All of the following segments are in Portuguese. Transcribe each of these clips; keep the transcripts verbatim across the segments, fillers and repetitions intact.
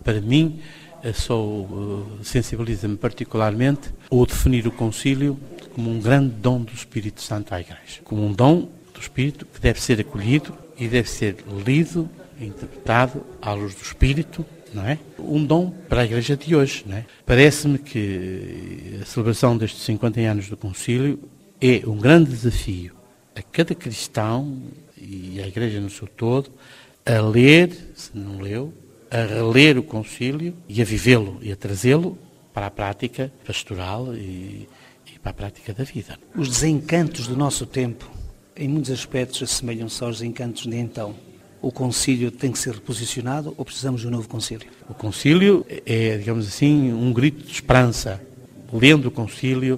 Para mim, sou, sensibiliza-me particularmente o definir o concílio como um grande dom do Espírito Santo à Igreja. Como um dom do Espírito que deve ser acolhido e deve ser lido e interpretado à luz do Espírito, não é? Um dom para a Igreja de hoje, não é? Parece-me que a celebração destes cinquenta anos do concílio é um grande desafio a cada cristão e à Igreja no seu todo a ler, se não leu, a reler o concílio e a vivê-lo e a trazê-lo para a prática pastoral e, e para a prática da vida. Os desencantos do nosso tempo, em muitos aspectos, assemelham-se aos desencantos de então. O concílio tem que ser reposicionado ou precisamos de um novo concílio? O concílio é, digamos assim, um grito de esperança. Lendo o concílio,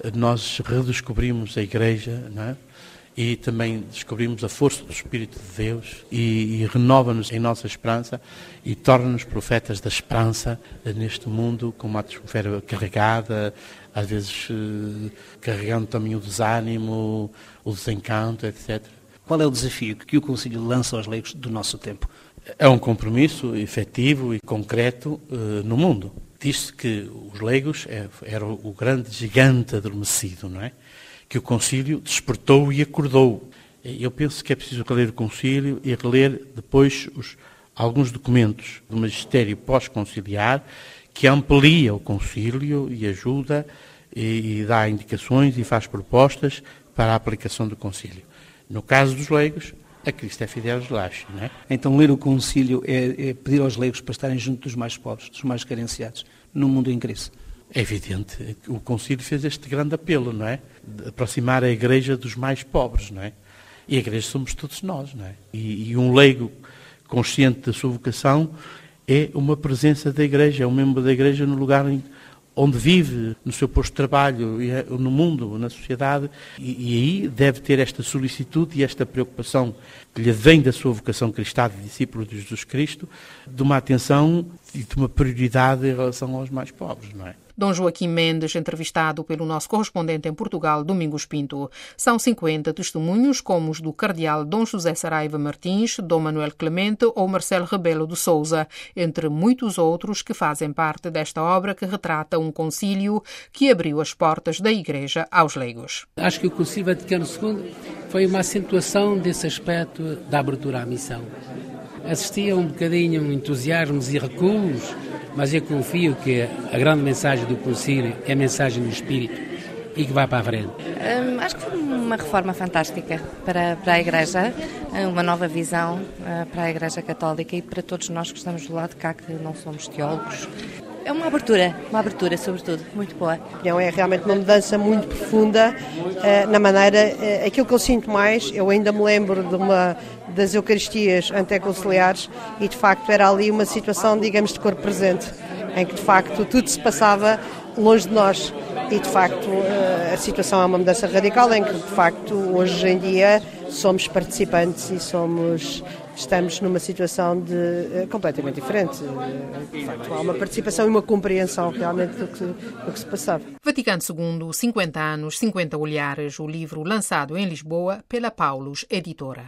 nós redescobrimos a Igreja, não é? E também descobrimos a força do Espírito de Deus e, e renova-nos em nossa esperança e torna-nos profetas da esperança neste mundo com uma atmosfera carregada, às vezes eh, carregando também o desânimo, o desencanto, etcétera. Qual é o desafio que o concílio lança aos leigos do nosso tempo? É um compromisso efetivo e concreto eh, no mundo. Diz-se que os leigos eram o grande gigante adormecido, não é? Que o concílio despertou e acordou. Eu penso que é preciso reler o concílio e reler depois os, alguns documentos do magistério pós-conciliar que amplia o concílio e ajuda e, e dá indicações e faz propostas para a aplicação do concílio. No caso dos leigos, a Cristo é Fidelis Lachie, não é? Então ler o concílio é, é pedir aos leigos para estarem junto dos mais pobres, dos mais carenciados, num mundo em crise. É evidente, o concílio fez este grande apelo, não é? De aproximar a Igreja dos mais pobres, não é? E a Igreja somos todos nós, não é? E, e um leigo consciente da sua vocação é uma presença da Igreja, é um membro da Igreja no lugar em, onde vive, no seu posto de trabalho, no mundo, na sociedade, e, e aí deve ter esta solicitude e esta preocupação que lhe vem da sua vocação cristã de discípulo de Jesus Cristo, de uma atenção e de uma prioridade em relação aos mais pobres, não é? Dom Joaquim Mendes, entrevistado pelo nosso correspondente em Portugal, Domingos Pinto. São cinquenta testemunhos, como os do cardeal Dom José Saraiva Martins, Dom Manuel Clemente ou Marcelo Rebelo de Sousa, entre muitos outros que fazem parte desta obra que retrata um concílio que abriu as portas da Igreja aos leigos. Acho que o Concílio Vaticano segundo foi uma acentuação desse aspecto da abertura à missão. Assistia um bocadinho entusiasmos e recuos, mas eu confio que a grande mensagem do Concílio é a mensagem do Espírito e que vai para a frente. Hum, acho que foi uma reforma fantástica para, para a Igreja, uma nova visão uh, para a Igreja Católica e para todos nós que estamos do lado de cá, que não somos teólogos. É uma abertura, uma abertura sobretudo, muito boa. É realmente uma mudança muito profunda uh, na maneira, uh, aquilo que eu sinto mais, eu ainda me lembro de uma das Eucaristias anteconciliares e de facto era ali uma situação, digamos, de corpo presente, em que de facto tudo se passava longe de nós e de facto uh, a situação é uma mudança radical em que de facto hoje em dia somos participantes e somos... Estamos numa situação de, uh, completamente diferente. Uh, de facto, há uma participação e uma compreensão realmente do que, do que se passava. Vaticano segundo, cinquenta anos, cinquenta olhares, o livro lançado em Lisboa pela Paulus Editora.